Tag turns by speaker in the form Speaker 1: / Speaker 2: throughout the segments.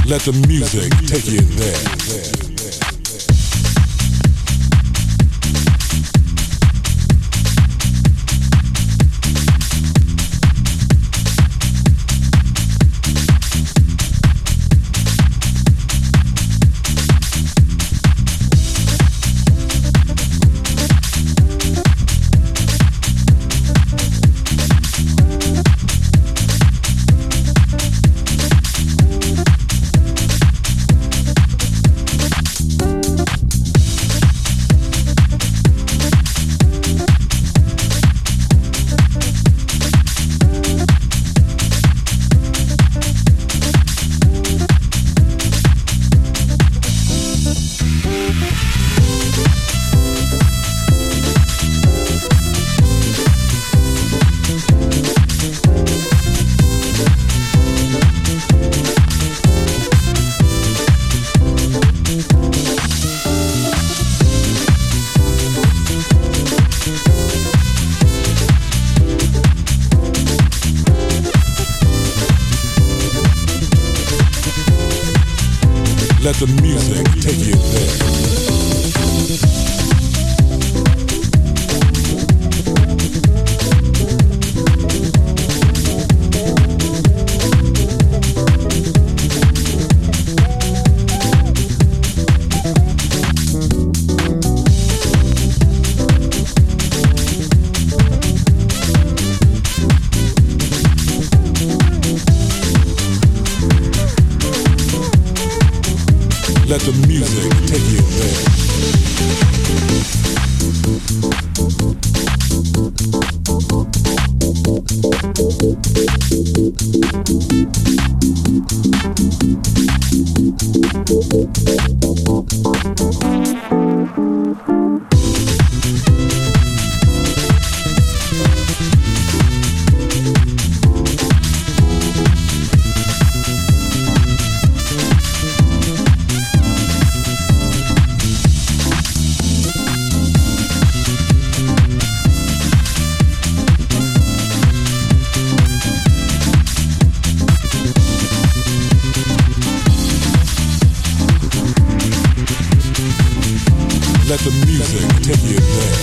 Speaker 1: Let the music take you there. Let the music take you there. Let the music take you there. Let the music take you there.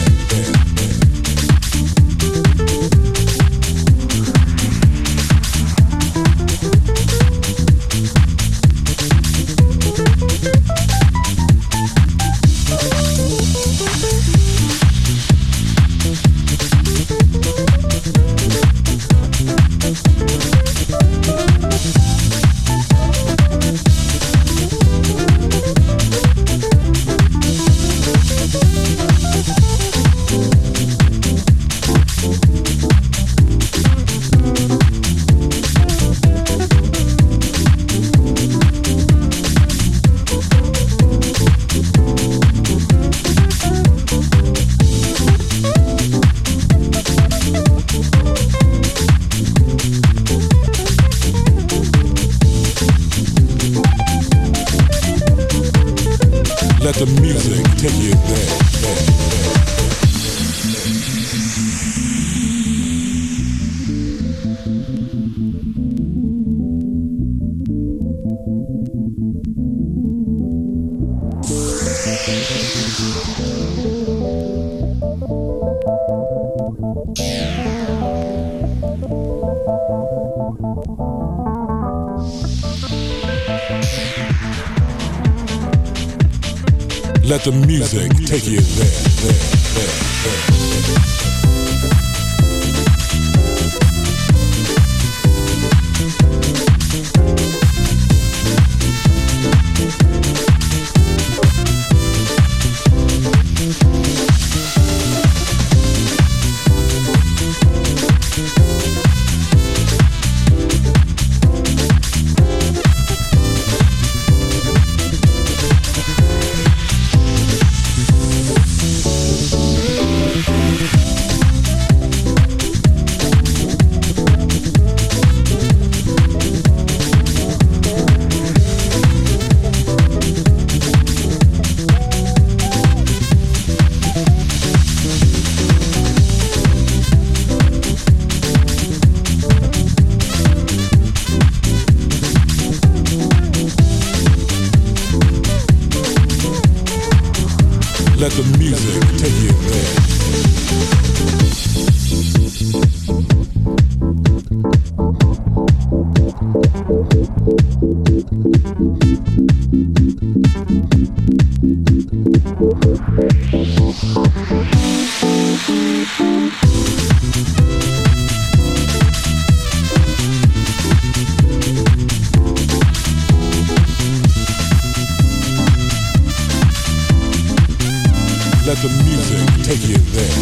Speaker 1: Let the music take you there. Let the music take you there. Let the music take you there. Let the music take you there.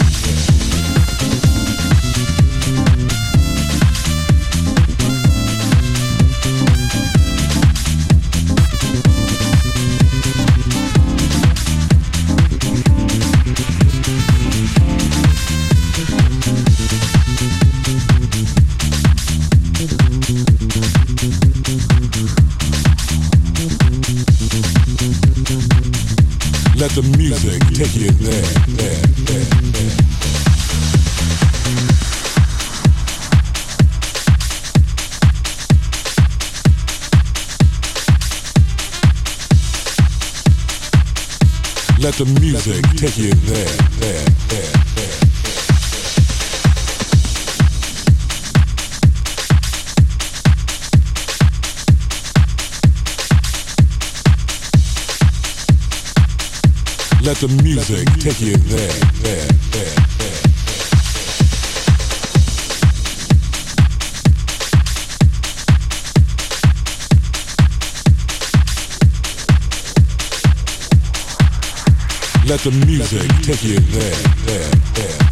Speaker 1: Let the music take you there, there, there, there. Let the music take you there, there, there, there. Let the music take you there, there, there, there. Let the music take you there, there, there.